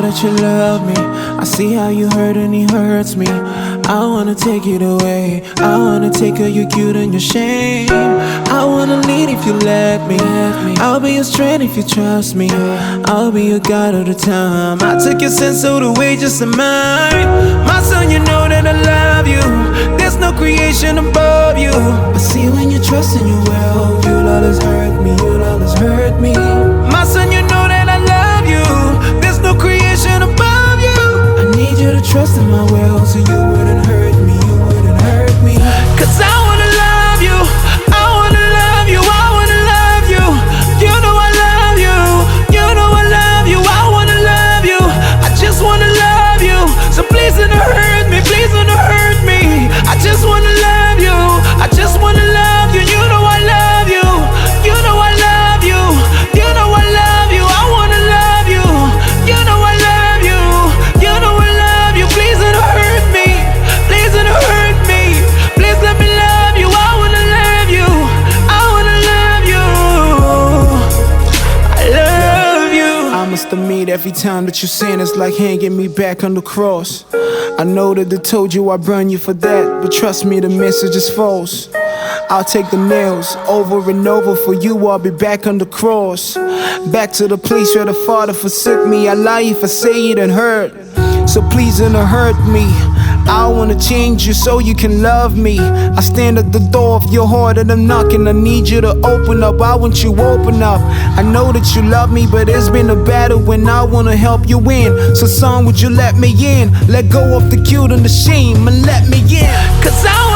that you love me. I see how you hurt and he hurts me. I wanna take it away. I wanna take all your guilt and your shame. I wanna lead if you let me. I'll be your strength if you trust me. I'll be your God all the time. I took your sense all the way just to mine. My son, you know that I love you. There's no creation above you. But see, when you trust in your will, you'll always hurt me. You'll always hurt me. My son, you know that I love you. There's no creation above you. I need you to trust in my will, so you wouldn't hurt me. You wouldn't hurt me. 'Cause I wanna love you. I wanna love you. I wanna love you. You know I love you. You know I love you. I wanna love you. I just wanna love you. So please don't hurt me. Please don't hurt me. I just wanna love you. I just wanna love you. You know I love you. You know I love you. You know I love you. I wanna love you. You know I love you. You know I love you. Please don't hurt me. Please don't hurt me. Please let me love you. I wanna love you. I wanna love you. I love you. I must admit, every time that you sin, it's like hanging me back on the cross. I know that they told you I burn you for that, but trust me, the message is false. I'll take the nails over and over for you. I'll be back on the cross, back to the place where the Father forsook me. I lie if I say it and hurt, so please don't hurt me. I wanna change you so you can love me. I stand at the door of your heart and I'm knocking. I need you to open up. I want you open up. I know that you love me, but it's been a battle and I wanna help you win. So son, would you let me in? Let go of the guilt and the shame and let me in. 'Cause I